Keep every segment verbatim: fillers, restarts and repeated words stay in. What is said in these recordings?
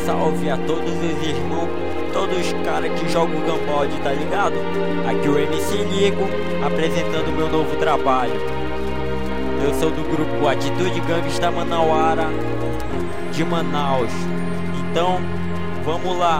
salve a todos os irmãos, todos os caras que jogam Gambald, tá ligado? Aqui o M C Ligo, apresentando meu novo trabalho. Eu sou do grupo Atitude Gangsta Manauara, de Manaus. Então, vamos lá.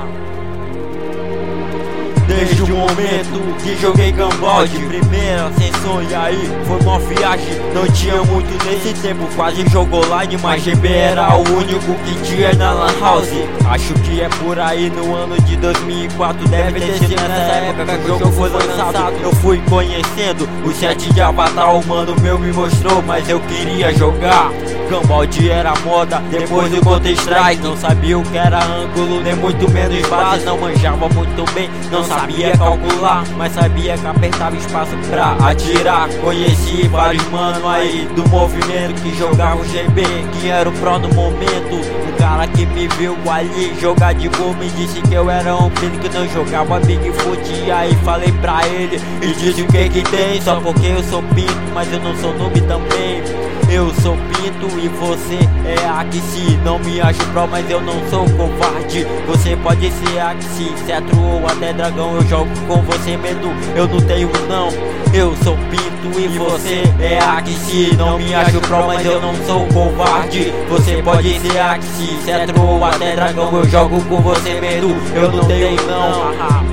Desde o momento que joguei Gambald, primeira ascensão, e aí foi uma viagem. Não tinha muito nesse tempo, quase jogou online, mas G B era o único que tinha na Lan House. Acho que é por aí no ano de dois mil e quatro, deve ter sido nessa época que o jogo foi lançado. Eu fui conhecendo o set de Avatar, o mano meu me mostrou, mas eu queria jogar. Gambald era moda, depois do Counter Strike. Não sabia o que era ângulo, nem muito menos base. Não manjava muito bem, não sabia calcular, mas sabia que apertava espaço pra atirar. Conheci vários mano aí do movimento que jogava o G B, que era o pro no momento. O cara que me viu ali jogar de boa me disse que eu era um filho que não jogava Bigfoot. E aí falei pra ele e disse o que que tem, só porque eu sou pinto, mas eu não sou noob também. Eu sou pinto e você é Axie. Não me acho pro, mas eu não sou covarde. Você pode ser Axie, cetro ou até dragão. Eu jogo com você, medo, eu não tenho não. Eu sou pinto e você é Axie. Não me acho pro, mas eu não sou covarde. Você pode ser Axie, cetro ou até dragão. Eu jogo com você, medo, eu não tenho não.